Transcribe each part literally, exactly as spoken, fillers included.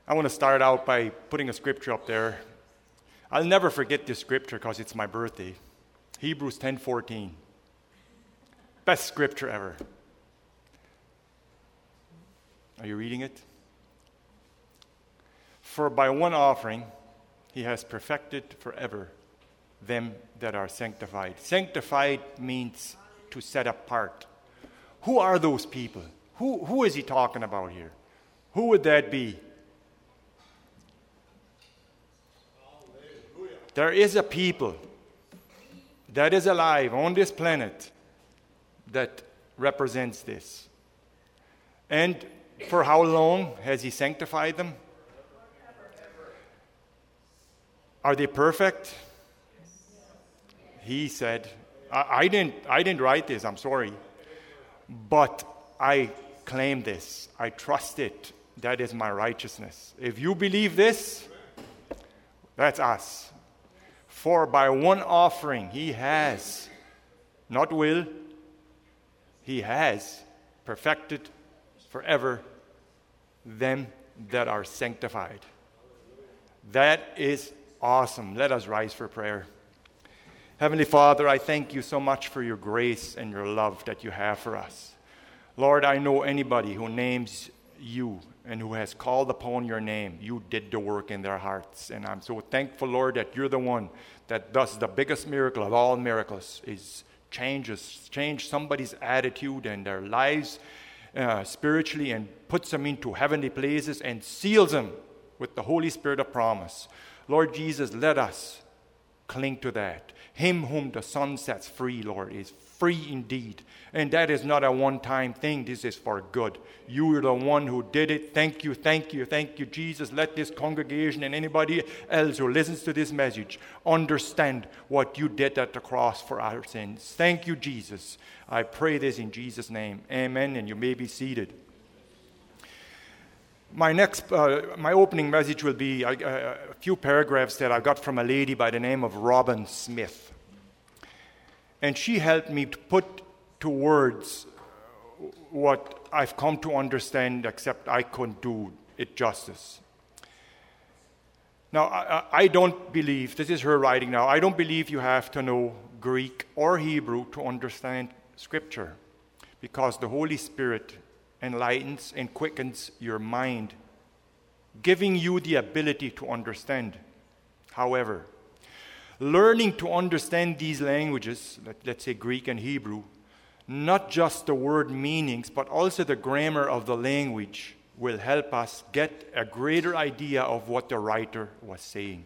I want to start out by putting a scripture up there. I'll never forget this scripture because it's my birthday. Hebrews ten fourteen. Best scripture ever. Are you reading it? For by one offering he has perfected forever them that are sanctified. Sanctified means to set apart. Who are those people? Who, who is he talking about here? Who would that be? There is a people that is alive on this planet that represents this. And for how long has he sanctified them? Are they perfect? He said, I, I didn't I didn't write this, I'm sorry. But I claim this. I trust it. That is my righteousness. If you believe this, that's us. For by one offering he has, not will, he has perfected forever them that are sanctified. That is awesome. Let us rise for prayer. Heavenly Father, I thank you so much for your grace and your love that you have for us. Lord, I know anybody who names you and who has called upon your name, you did the work in their hearts. And I'm so thankful, Lord, that you're the one that does the biggest miracle of all miracles, is changes, change somebody's attitude and their lives uh, spiritually, and puts them into heavenly places and seals them with the Holy Spirit of promise. Lord Jesus, let us cling to that. Him whom the Son sets free, Lord, is free indeed. And that is not a one-time thing. This is for good. You are the one who did it. Thank you, thank you, thank you, Jesus. Let this congregation and anybody else who listens to this message understand what you did at the cross for our sins. Thank you, Jesus. I pray this in Jesus' name. Amen. And you may be seated. My next, uh, my opening message will be a, a few paragraphs that I got from a lady by the name of Robin Smith. And she helped me to put to words what I've come to understand, except I couldn't do it justice. Now, I, I don't believe, this is her writing now, I don't believe you have to know Greek or Hebrew to understand Scripture, because the Holy Spirit enlightens and quickens your mind, giving you the ability to understand. However, learning to understand these languages, let's say Greek and Hebrew, not just the word meanings, but also the grammar of the language, will help us get a greater idea of what the writer was saying.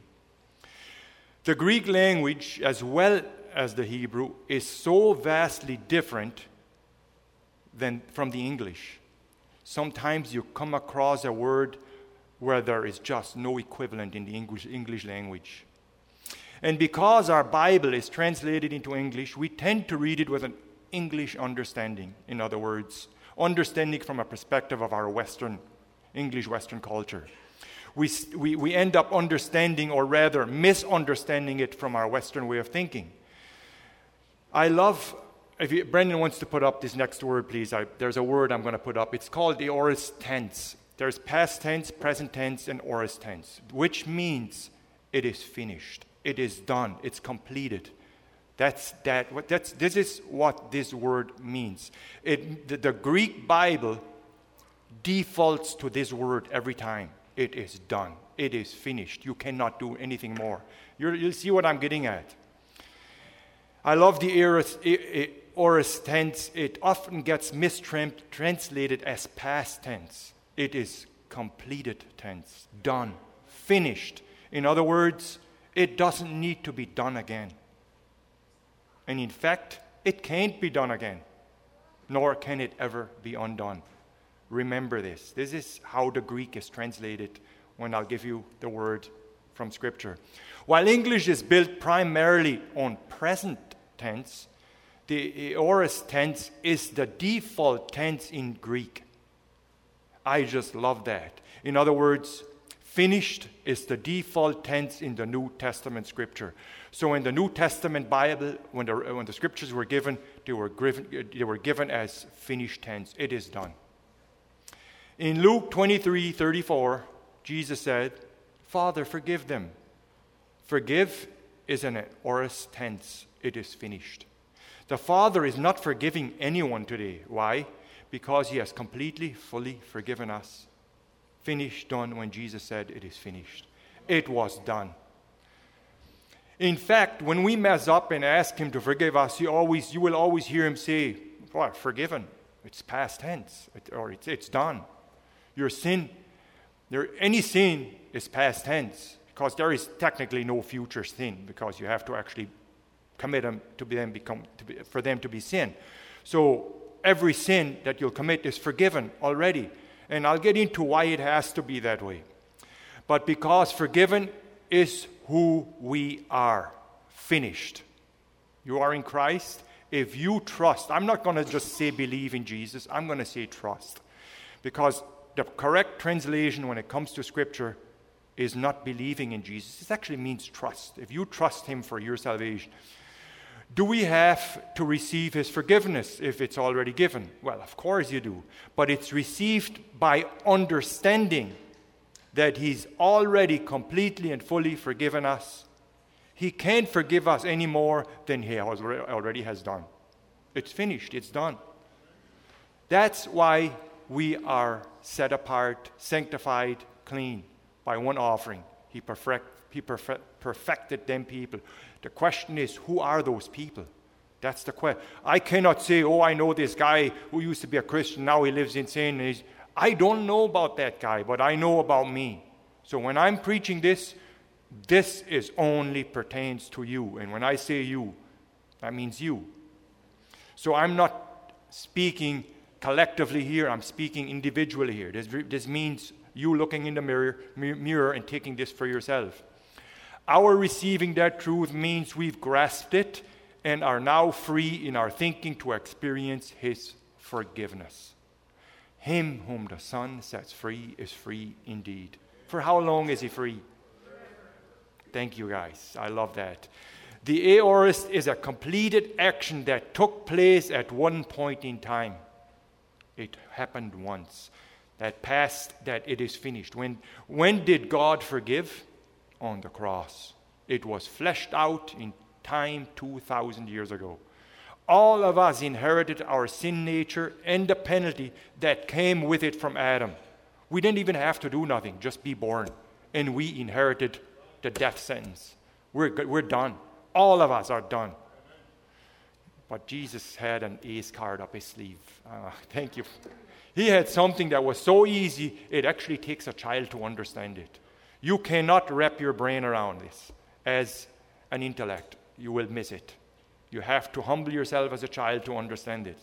The Greek language, as well as the Hebrew, is so vastly different than from the English. Sometimes you come across a word where there is just no equivalent in the English, English language. And because our Bible is translated into English, we tend to read it with an English understanding. In other words, understanding from a perspective of our Western, English Western culture. We, we, we end up understanding, or rather misunderstanding it from our Western way of thinking. I love, if you, Brendan wants to put up this next word, please. I, there's a word I'm going to put up. It's called the aorist tense. There's past tense, present tense, and aorist tense, which means it is finished. It is done. It's completed. That's that. What that's. This is what this word means. It the, the Greek Bible defaults to this word every time. It is done. It is finished. You cannot do anything more. You're, you'll see what I'm getting at. I love the aorist, aorist tense. It often gets mistranslated as past tense. It is completed tense. Done. Finished. In other words, it doesn't need to be done again. And in fact, it can't be done again, nor can it ever be undone. Remember this. This is how the Greek is translated when I'll give you the word from Scripture. While English is built primarily on present tense, the aorist tense is the default tense in Greek. I just love that. In other words, finished is the default tense in the New Testament Scripture. So in the New Testament Bible, when the, when the Scriptures were given, they were given, they were given as finished tense. It is done. In Luke twenty-three thirty-four, Jesus said, Father, forgive them. Forgive is an aorist tense. It is finished. The Father is not forgiving anyone today. Why? Because he has completely, fully forgiven us. Finished, done, when Jesus said it is finished. It was done. In fact, when we mess up and ask him to forgive us, he always, you will always hear him say, well, forgiven. It's past tense, it, or it's, it's done. Your sin, there, any sin is past tense, because there is technically no future sin, because you have to actually commit them to be them become to be, for them to be sin. So every sin that you'll commit is forgiven already. And I'll get into why it has to be that way. But because forgiven is who we are. Finished. You are in Christ. If you trust, I'm not going to just say believe in Jesus, I'm going to say trust. Because the correct translation when it comes to Scripture is not believing in Jesus. It actually means trust. If you trust him for your salvation. Do we have to receive his forgiveness if it's already given? Well, of course you do. But it's received by understanding that he's already completely and fully forgiven us. He can't forgive us any more than he already has done. It's finished. It's done. That's why we are set apart, sanctified, clean by one offering. He, perfect, he perfect, perfected them people. The question is, who are those people? That's the question. I cannot say, oh, I know this guy who used to be a Christian, now he lives in sin. I don't know about that guy, but I know about me. So when I'm preaching this, this is only pertains to you. And when I say you, that means you. So I'm not speaking collectively here, I'm speaking individually here. This, this means you looking in the mirror, mirror and taking this for yourself. Our receiving that truth means we've grasped it and are now free in our thinking to experience his forgiveness. Him whom the Son sets free is free indeed. For how long is he free? Thank you, guys. I love that. The aorist is a completed action that took place at one point in time. It happened once. That past, that it is finished. When, when did God forgive? On the cross. It was fleshed out in time two thousand years ago. All of us inherited our sin nature and the penalty that came with it from Adam. We didn't even have to do nothing, just be born. And we inherited the death sentence. We're, we're done. All of us are done. But Jesus had an ace card up his sleeve. Uh, thank you. He had something that was so easy, it actually takes a child to understand it. You cannot wrap your brain around this as an intellect. You will miss it. You have to humble yourself as a child to understand it.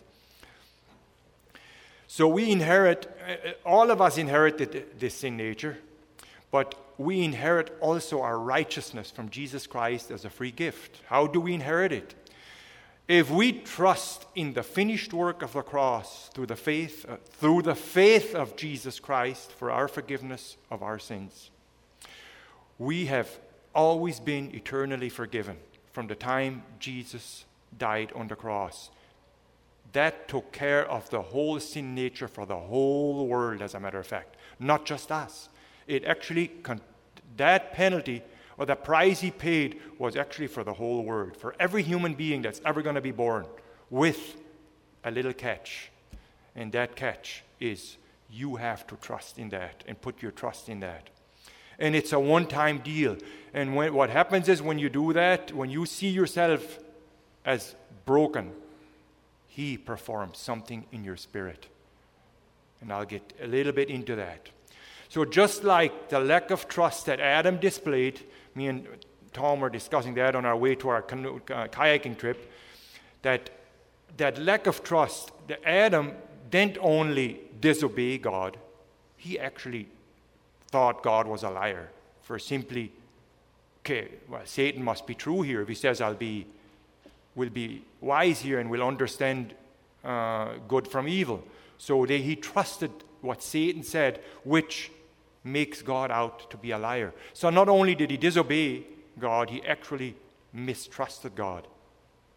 So we inherit, all of us inherited this sin nature, but we inherit also our righteousness from Jesus Christ as a free gift. How do we inherit it? If we trust in the finished work of the cross through the faith, uh, through the faith of Jesus Christ for our forgiveness of our sins, we have always been eternally forgiven from the time Jesus died on the cross. That took care of the whole sin nature for the whole world, as a matter of fact, not just us. It actually, con- that penalty or the price he paid was actually for the whole world, for every human being that's ever going to be born, with a little catch. And that catch is you have to trust in that and put your trust in that. And it's a one-time deal. And when, what happens is when you do that, when you see yourself as broken, he performs something in your spirit. And I'll get a little bit into that. So just like the lack of trust that Adam displayed, me and Tom were discussing that on our way to our canoe, uh, kayaking trip, that, that lack of trust, that Adam didn't only disobey God, he actually thought God was a liar for simply, okay, well, Satan must be true here. If he says I'll be, will be wise here and will understand uh, good from evil. So they, he trusted what Satan said, which makes God out to be a liar. So not only did he disobey God, he actually mistrusted God.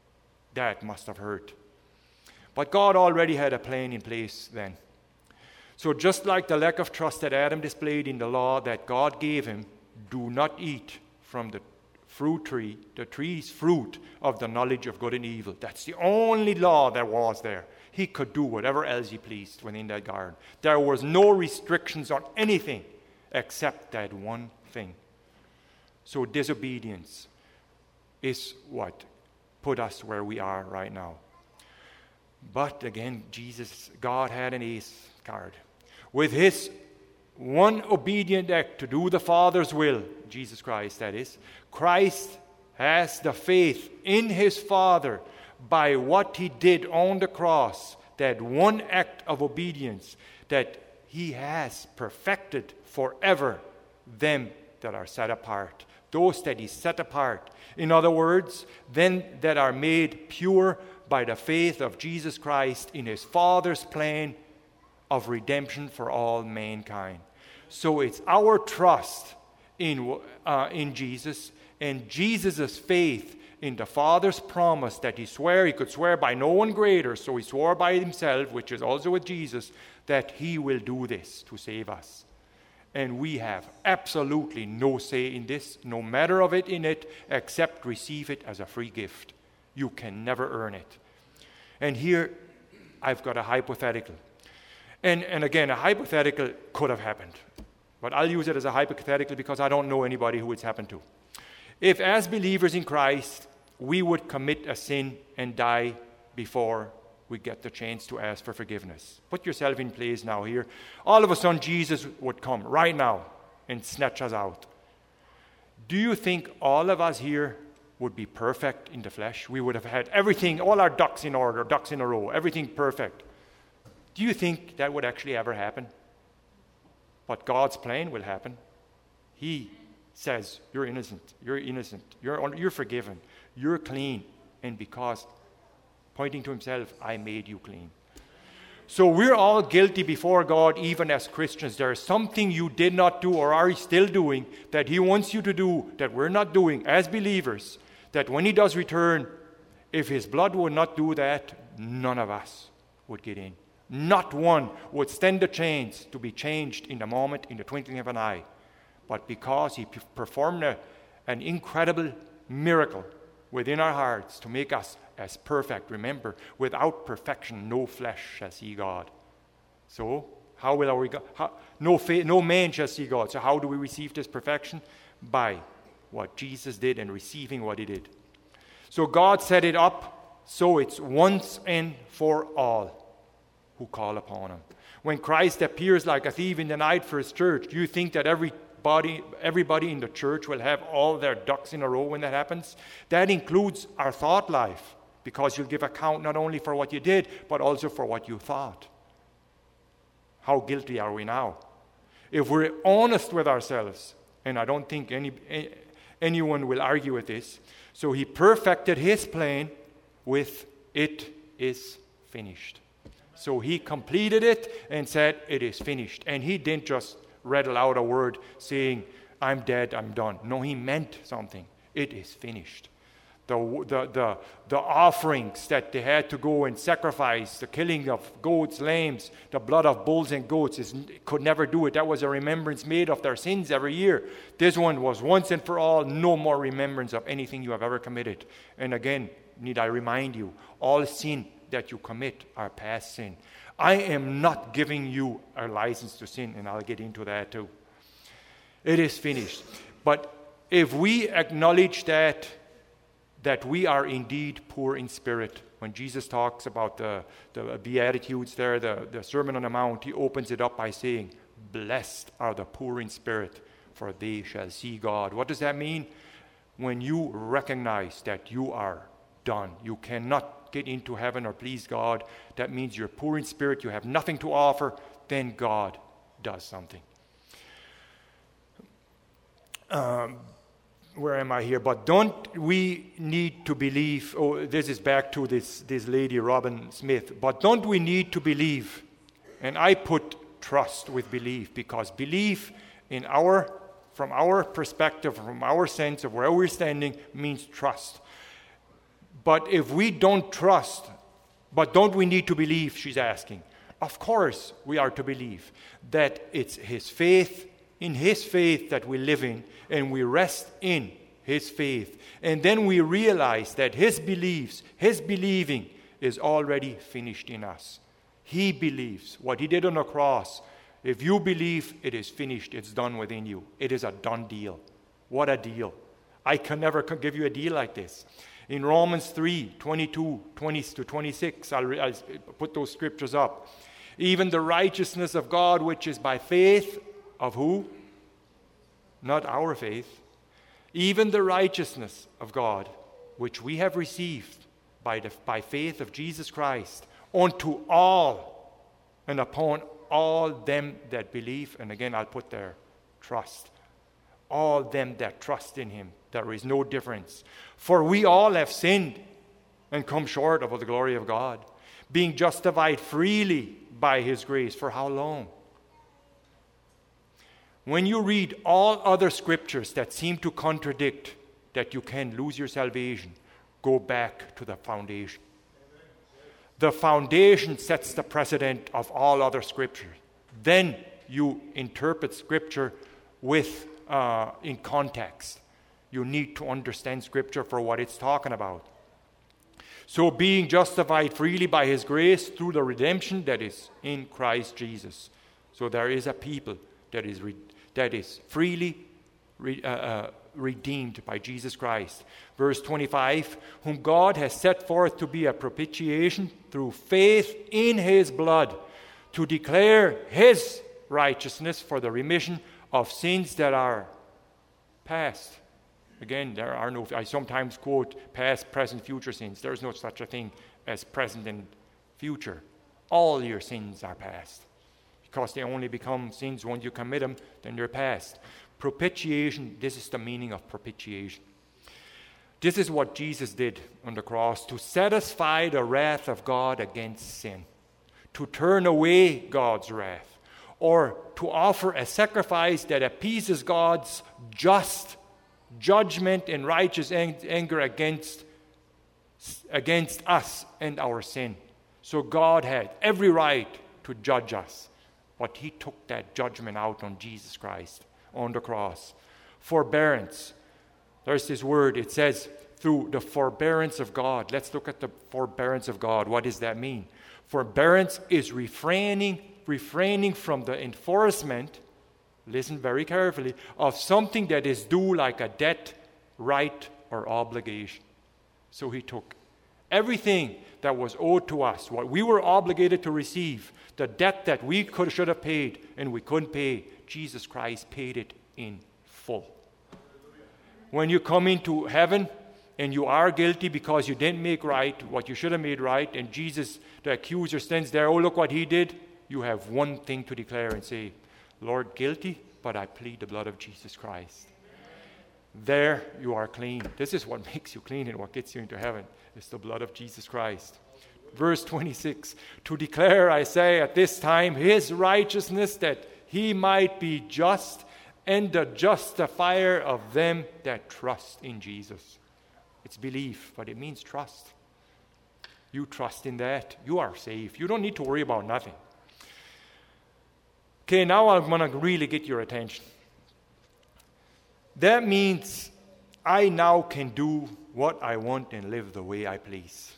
That must have hurt. But God already had a plan in place then. So just like the lack of trust that Adam displayed in the law that God gave him, do not eat from the fruit tree, the tree's fruit of the knowledge of good and evil. That's the only law there was there. He could do whatever else he pleased within that garden. There was no restrictions on anything except that one thing. So disobedience is what put us where we are right now. But again, Jesus, God had an ace card. With his one obedient act to do the Father's will, Jesus Christ that is, Christ has the faith in his Father by what he did on the cross, that one act of obedience, that he has perfected forever them that are set apart, those that he set apart. In other words, them that are made pure by the faith of Jesus Christ in his Father's plan of redemption for all mankind. So it's our trust in, uh, in Jesus and Jesus' faith in the Father's promise that he swore, he could swear by no one greater, so he swore by himself, which is also with Jesus, that he will do this to save us. And we have absolutely no say in this, no matter of it in it, except receive it as a free gift. You can never earn it. And here, I've got a hypothetical. And, and again, a hypothetical could have happened. But I'll use it as a hypothetical because I don't know anybody who it's happened to. If as believers in Christ, we would commit a sin and die before we get the chance to ask for forgiveness. Put yourself in place now here. All of a sudden, Jesus would come right now and snatch us out. Do you think all of us here would be perfect in the flesh? We would have had everything, all our ducks in order, ducks in a row, everything perfect. Do you think that would actually ever happen? But God's plan will happen. He says, you're innocent, you're innocent, you're, you're forgiven, you're clean. And because, pointing to himself, I made you clean. So we're all guilty before God, even as Christians. There is something you did not do or are still doing that he wants you to do that we're not doing as believers, that when he does return, if his blood would not do that, none of us would get in. Not one would stand the chance to be changed in the moment, in the twinkling of an eye. But because he performed a, an incredible miracle within our hearts to make us as perfect. Remember, without perfection, no flesh shall see God. So, how will our God? How, no, fa- no man shall see God. So how do we receive this perfection? By what Jesus did and receiving what he did. So God set it up so it's once and for all who call upon him. When Christ appears like a thief in the night for his church, do you think that everybody, everybody in the church will have all their ducks in a row when that happens? That includes our thought life, because you'll give account not only for what you did, but also for what you thought. How guilty are we now? If we're honest with ourselves, and I don't think any, anyone will argue with this, so he perfected his plan with it is finished. So he completed it and said, it is finished. And he didn't just rattle out a word saying, I'm dead, I'm done. No, he meant something. It is finished. The, the, the, the offerings that they had to go and sacrifice, the killing of goats, lambs, the blood of bulls and goats, is, could never do it. That was a remembrance made of their sins every year. This one was once and for all, no more remembrance of anything you have ever committed. And again, need I remind you, all sin that you commit are past sin. I am not giving you a license to sin, and I'll get into that too. It is finished. But if we acknowledge that, that we are indeed poor in spirit, when Jesus talks about the, the Beatitudes there, the, the Sermon on the Mount, he opens it up by saying, blessed are the poor in spirit, for they shall see God. What does that mean? When you recognize that you are done, you cannot get into heaven or please God, that means you're poor in spirit, you have nothing to offer, then God does something. Um, where am I here? But don't we need to believe, oh, this is back to this, this lady, Robin Smith, but don't we need to believe? And I put trust with belief, because belief in our, from our perspective, from our sense of where we're standing, means trust. But if we don't trust, but don't we need to believe, she's asking, of course, we are to believe that it's his faith, in his faith that we live in, and we rest in his faith. And then we realize that his beliefs, his believing is already finished in us. He believes what he did on the cross. If you believe, it is finished. It's done within you. It is a done deal. What a deal. I can never give you a deal like this. In Romans three, twenty-two, twenty to twenty-six, I'll, I'll put those scriptures up. Even the righteousness of God, which is by faith of who? Not our faith. Even the righteousness of God, which we have received by, the, by faith of Jesus Christ, unto all and upon all them that believe. And again, I'll put there, trust. All them that trust in him. There is no difference. For we all have sinned and come short of the glory of God, being justified freely by his grace. For how long? When you read all other scriptures that seem to contradict that you can lose your salvation, go back to the foundation. The foundation sets the precedent of all other scripture. Then you interpret scripture with uh, in context. You need to understand scripture for what it's talking about. So being justified freely by his grace through the redemption that is in Christ Jesus. So there is a people that is re- that is freely re- uh, uh, redeemed by Jesus Christ. Verse twenty-five, whom God has set forth to be a propitiation through faith in his blood, to declare his righteousness for the remission of sins that are past. Again, there are no, I sometimes quote past, present, future sins. There is no such a thing as present and future. All your sins are past, because they only become sins when you commit them, then they're past. Propitiation, this is the meaning of propitiation. This is what Jesus did on the cross, to satisfy the wrath of God against sin, to turn away God's wrath, or to offer a sacrifice that appeases God's just judgment and righteous anger against, against us and our sin. So God had every right to judge us, but he took that judgment out on Jesus Christ on the cross. Forbearance. There's this word, it says, through the forbearance of God. Let's look at the forbearance of God. What does that mean? Forbearance is refraining, refraining from the enforcement, listen very carefully, of something that is due, like a debt, right, or obligation. So he took everything that was owed to us, what we were obligated to receive, the debt that we could should have paid and we couldn't pay. Jesus Christ paid it in full. When you come into heaven and you are guilty because you didn't make right what you should have made right, and Jesus, the accuser, stands there, oh, look what he did, you have one thing to declare and say, Lord, guilty, but I plead the blood of Jesus Christ. There you are clean. This is what makes you clean and what gets you into heaven. It's the blood of Jesus Christ. Verse twenty-six, to declare, I say, at this time, his righteousness, that he might be just and the justifier of them that trust in Jesus. It's belief, but it means trust. You trust in that, you are safe. You don't need to worry about nothing. Okay, now I'm going to really get your attention. That means I now can do what I want and live the way I please.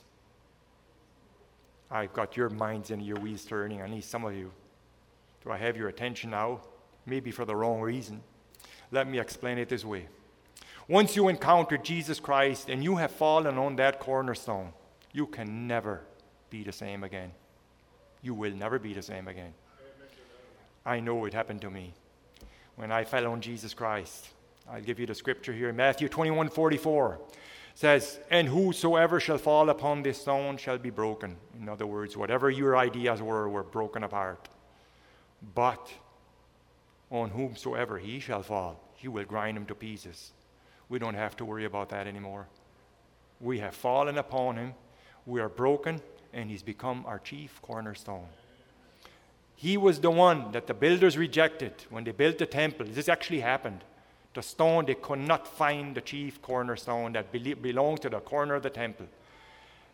I've got your minds and your wheels turning. I need some of you. Do I have your attention now? Maybe for the wrong reason. Let me explain it this way. Once you encounter Jesus Christ and you have fallen on that cornerstone, you can never be the same again. You will never be the same again. I know it happened to me when I fell on Jesus Christ. I'll give you the scripture here. Matthew twenty-one forty-four says, and whosoever shall fall upon this stone shall be broken. In other words, whatever your ideas were, were broken apart. But on whomsoever he shall fall, he will grind him to pieces. We don't have to worry about that anymore. We have fallen upon him. We are broken, and he's become our chief cornerstone. He was the one that the builders rejected when they built the temple. This actually happened. The stone, they could not find the chief cornerstone that be- belonged to the corner of the temple.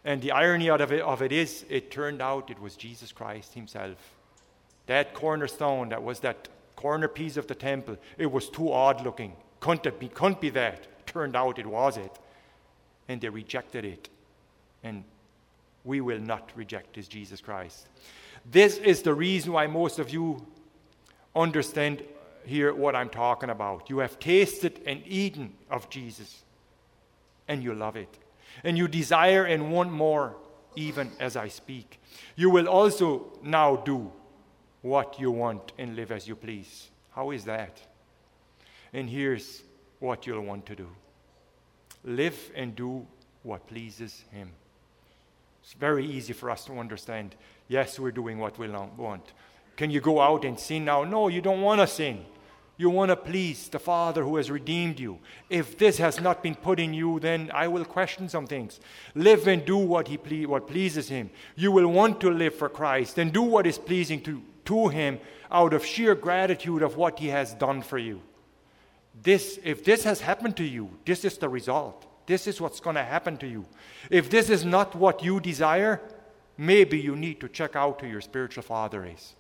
And the irony of it, of it is, it turned out it was Jesus Christ himself. That cornerstone, that was that corner piece of the temple, it was too odd looking. Couldn't it be, couldn't be that. Turned out it was it. And they rejected it. And we will not reject this Jesus Christ. This is the reason why most of you understand here what I'm talking about. You have tasted and eaten of Jesus, and you love it. And you desire and want more, even as I speak. You will also now do what you want and live as you please. How is that? And here's what you'll want to do. Live and do what pleases him. It's very easy for us to understand. Yes, we're doing what we want. Can you go out and sin now? No, you don't want to sin. You want to please the Father who has redeemed you. If this has not been put in you, then I will question some things. Live and do what he ple- what pleases him. You will want to live for Christ and do what is pleasing to, to him out of sheer gratitude of what he has done for you. This, if this has happened to you, this is the result. This is what's going to happen to you. If this is not what you desire, maybe you need to check out who your spiritual father is.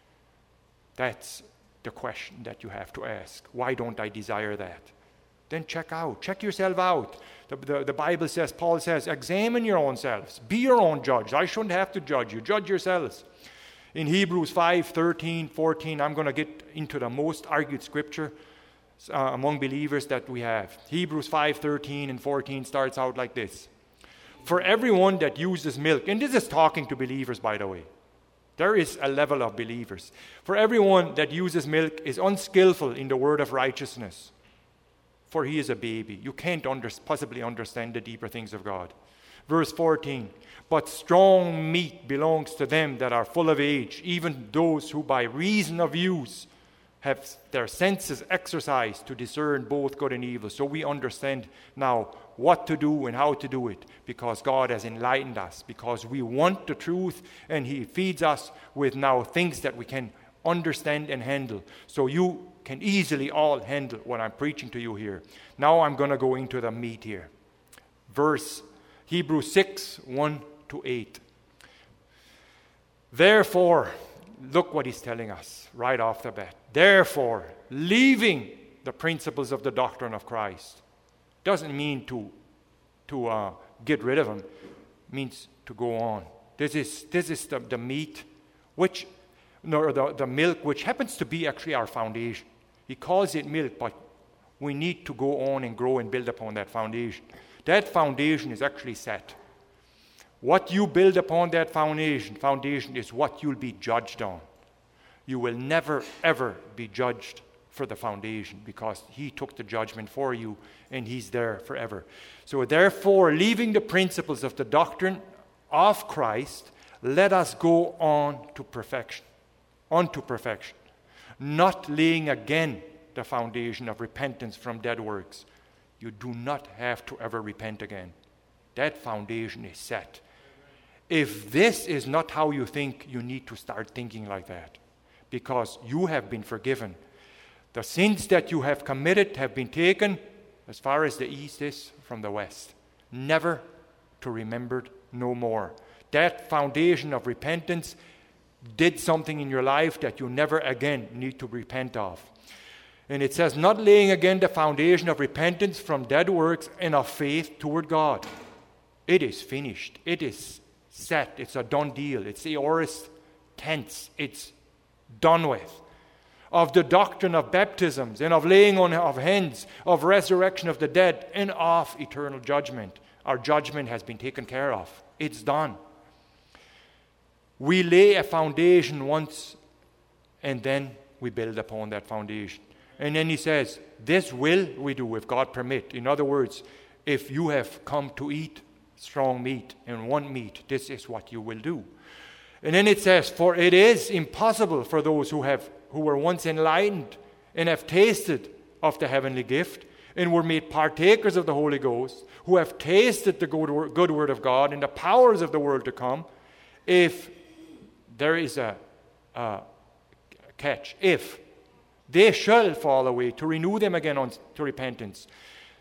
That's the question that you have to ask. Why don't I desire that? Then check out. Check yourself out. The, the, the Bible says, Paul says, examine your own selves. Be your own judge. I shouldn't have to judge you. Judge yourselves. In Hebrews five, thirteen, fourteen, I'm going to get into the most argued scripture uh, among believers that we have. Hebrews five, thirteen and fourteen starts out like this. For everyone that uses milk, and this is talking to believers, by the way. There is a level of believers. For everyone that uses milk is unskillful in the word of righteousness, for he is a baby. You can't under, possibly understand the deeper things of God. Verse fourteen, but strong meat belongs to them that are full of age, even those who by reason of use have their senses exercised to discern both good and evil. So we understand now what to do and how to do it, because God has enlightened us, because we want the truth, and he feeds us with now things that we can understand and handle. So you can easily all handle what I'm preaching to you here. Now I'm going to go into the meat here. Verse Hebrews six, one to eight. Therefore, look what he's telling us right off the bat. Therefore, leaving the principles of the doctrine of Christ doesn't mean to, to uh, get rid of them. It means to go on. This is, this is the, the meat, which, no, the, the milk, which happens to be actually our foundation. He calls it milk, but we need to go on and grow and build upon that foundation. That foundation is actually set. What you build upon that foundation, foundation is what you'll be judged on. You will never, ever be judged for the foundation, because he took the judgment for you and he's there forever. So therefore, leaving the principles of the doctrine of Christ, let us go on to perfection, on to perfection, not laying again the foundation of repentance from dead works. You do not have to ever repent again. That foundation is set. If this is not how you think, you need to start thinking like that, because you have been forgiven. The sins that you have committed have been taken as far as the east is from the west, never to remembered no more. That foundation of repentance did something in your life that you never again need to repent of. And it says, not laying again the foundation of repentance from dead works and of faith toward God. It is finished. It is set. It's a done deal. It's aorist tense. It's done with. Of the doctrine of baptisms and of laying on of hands, of resurrection of the dead, and of eternal judgment. Our judgment has been taken care of. It's done. We lay a foundation once, and then we build upon that foundation. And then he says, this will we do if God permit. In other words, if you have come to eat strong meat and want meat, this is what you will do. And then it says, for it is impossible for those who have who were once enlightened and have tasted of the heavenly gift and were made partakers of the Holy Ghost, who have tasted the good, good word of God and the powers of the world to come, if there is a, a catch, if they shall fall away, to renew them again on, to repentance.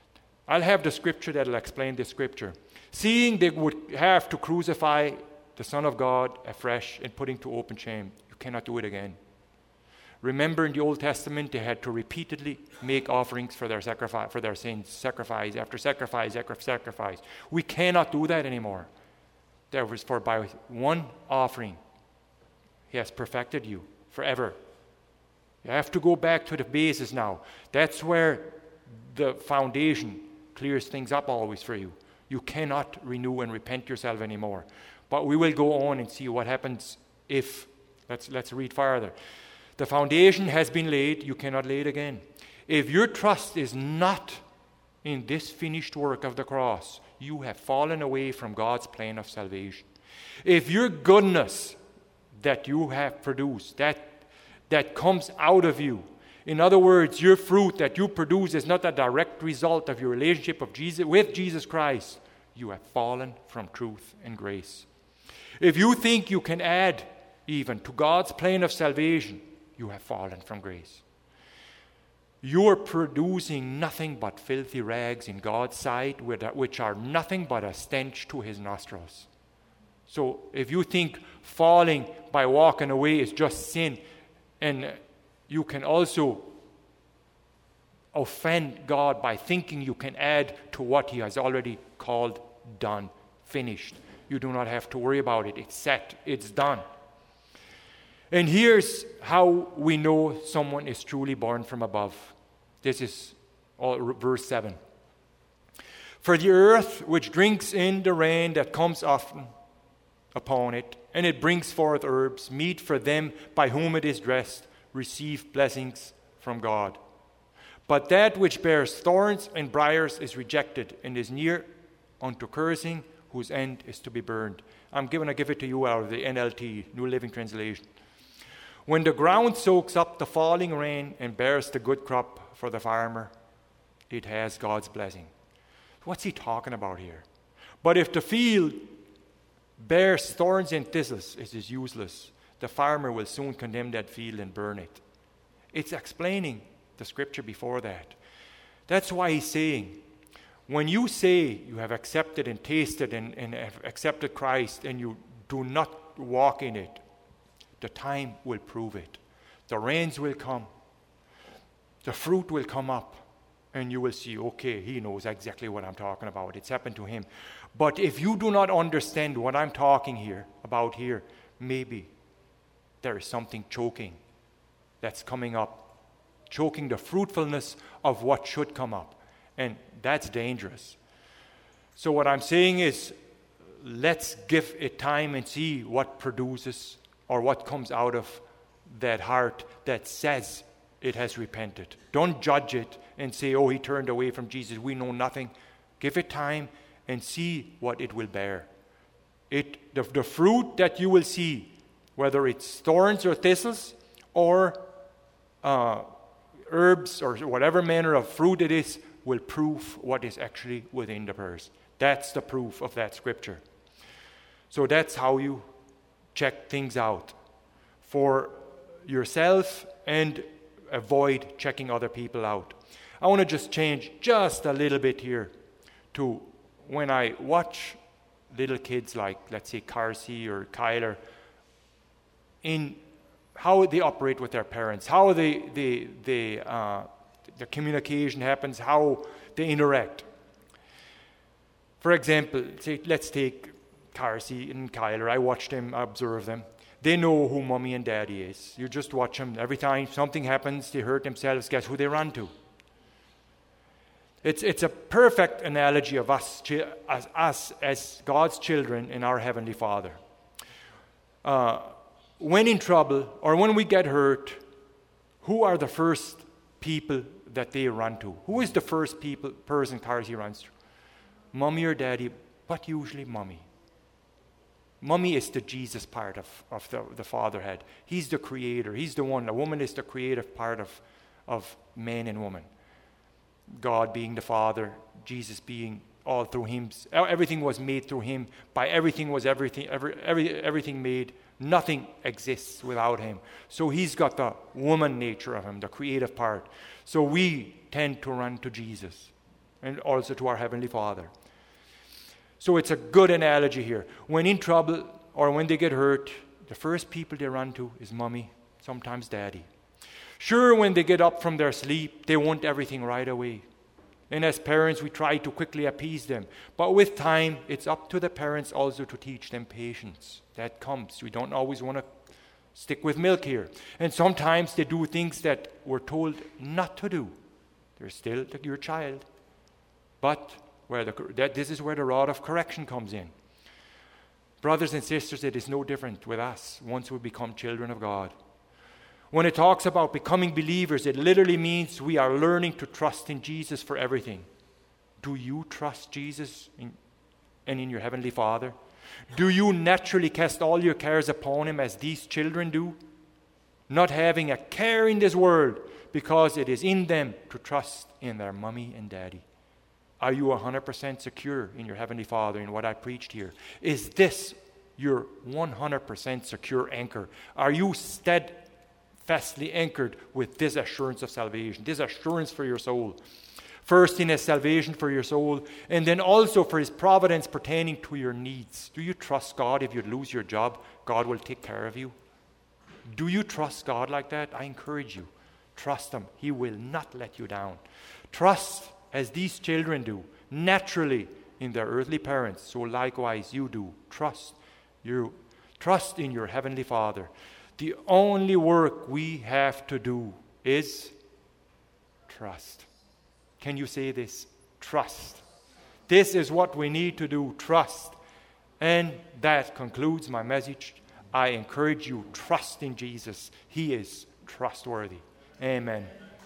I'll have the scripture that'll explain this scripture. Seeing they would have to crucify the Son of God afresh and put him to open shame. You cannot do it again. Remember in the Old Testament, they had to repeatedly make offerings for their sacrifice, for their sins, sacrifice after sacrifice after sacrifice. We cannot do that anymore. There was for by one offering, he has perfected you forever. You have to go back to the basis now. That's where the foundation clears things up always for you. You cannot renew and repent yourself anymore. But we will go on and see what happens if, let's, let's read further. The foundation has been laid, you cannot lay it again. If your trust is not in this finished work of the cross, you have fallen away from God's plan of salvation. If your goodness that you have produced, that, that comes out of you, in other words, your fruit that you produce is not a direct result of your relationship of Jesus, with Jesus Christ, you have fallen from truth and grace. If you think you can add even to God's plan of salvation, you have fallen from grace. You are producing nothing but filthy rags in God's sight, which are nothing but a stench to his nostrils. So if you think falling by walking away is just sin, and you can also offend God by thinking you can add to what he has already called done, finished. You do not have to worry about it. It's set. It's done. And here's how we know someone is truly born from above. This is all, verse seven. For the earth which drinks in the rain that comes often upon it, and it brings forth herbs, meat for them by whom it is dressed, receive blessings from God. But that which bears thorns and briars is rejected and is near unto cursing, whose end is to be burned. I'm going to give it to you out of the N L T, New Living Translation. When the ground soaks up the falling rain and bears the good crop for the farmer, it has God's blessing. What's he talking about here? But if the field bears thorns and thistles, it is useless. The farmer will soon condemn that field and burn it. It's explaining the scripture before that. That's why he's saying, when you say you have accepted and tasted and, and have accepted Christ and you do not walk in it, the time will prove it. The rains will come. The fruit will come up. And you will see, okay, he knows exactly what I'm talking about. It's happened to him. But if you do not understand what I'm talking here about here, maybe there is something choking that's coming up, choking the fruitfulness of what should come up. And that's dangerous. So what I'm saying is, let's give it time and see what produces or what comes out of that heart that says it has repented. Don't judge it and say, oh, he turned away from Jesus. We know nothing. Give it time and see what it will bear. It, the, the fruit that you will see, whether it's thorns or thistles or uh, herbs or whatever manner of fruit it is, will prove what is actually within the person. That's the proof of that scripture. So that's how you check things out for yourself and avoid checking other people out. I want to just change just a little bit here to when I watch little kids like, let's say, Carsey or Kyler, in how they operate with their parents, how they, they, they, uh, the communication happens, how they interact. For example, say, let's take Carsey and Kyler. I watch them, I observe them. They know who mommy and daddy is. You just watch them. Every time something happens, they hurt themselves, guess who they run to? It's, it's a perfect analogy of us as, us as God's children and our Heavenly Father. Uh, when in trouble or when we get hurt, who are the first people that they run to? Who is the first people, person Carsey runs to? Mommy or daddy, but usually mommy. Mommy is the Jesus part of, of the, the fatherhead. He's the creator. He's the one. The woman is the creative part of, of man and woman. God being the Father, Jesus being all through him. Everything was made through him. By everything was everything, every, every, everything made. Nothing exists without him. So he's got the woman nature of him, the creative part. So we tend to run to Jesus. and also to our Heavenly Father. So it's a good analogy here. When in trouble or when they get hurt, the first people they run to is mommy, sometimes daddy. Sure, when they get up from their sleep, they want everything right away. And as parents, we try to quickly appease them. But with time, it's up to the parents also to teach them patience. That comes. We don't always want to stick with milk here. And sometimes they do things that we're told not to do. They're still your child. But where the, that, this is where the rod of correction comes in. Brothers and sisters, it is no different with us once we become children of God. When it talks about becoming believers, it literally means we are learning to trust in Jesus for everything. Do you trust Jesus in, and in your Heavenly Father? Do you naturally cast all your cares upon Him as these children do? Not having a care in this world because it is in them to trust in their mommy and daddy. Are you one hundred percent secure in your Heavenly Father in what I preached here? Is this your one hundred percent secure anchor? Are you steadfastly anchored with this assurance of salvation, this assurance for your soul? First in His salvation for your soul, and then also for His providence pertaining to your needs. Do you trust God if you lose your job, God will take care of you? Do you trust God like that? I encourage you. Trust Him. He will not let you down. Trust as these children do, naturally in their earthly parents, so likewise you do. Trust you. Trust in your Heavenly Father. The only work we have to do is trust. Can you say this? Trust. This is what we need to do, trust. And that concludes my message. I encourage you, trust in Jesus. He is trustworthy. Amen.